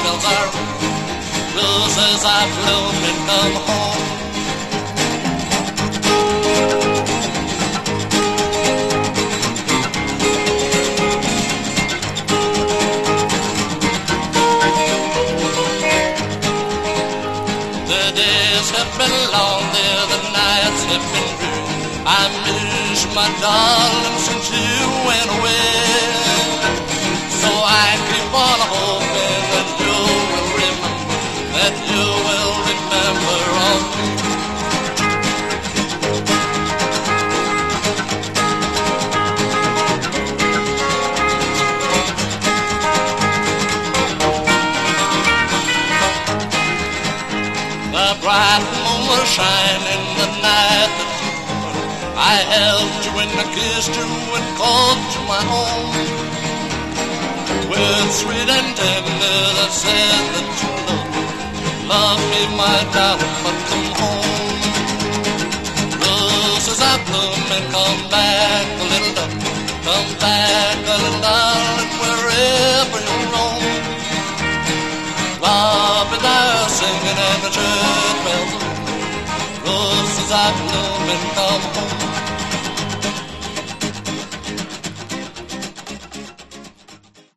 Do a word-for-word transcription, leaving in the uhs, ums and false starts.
bells are roses are blooming, come home. The days have been long, there the nights have been blue. I miss my darling since you went away. So I keep on hoping that you will remember, that you will remember of me. The bright moon will shine in the night that you born. I held you and I kissed you and called you my own. With sweet and tender that said that you love me, love me, my darling, but come home. Roses are blooming, come back a little darling, come back a little darling, wherever you roam. Robins are singing and the church bells are ringing. Roses are blooming, come home.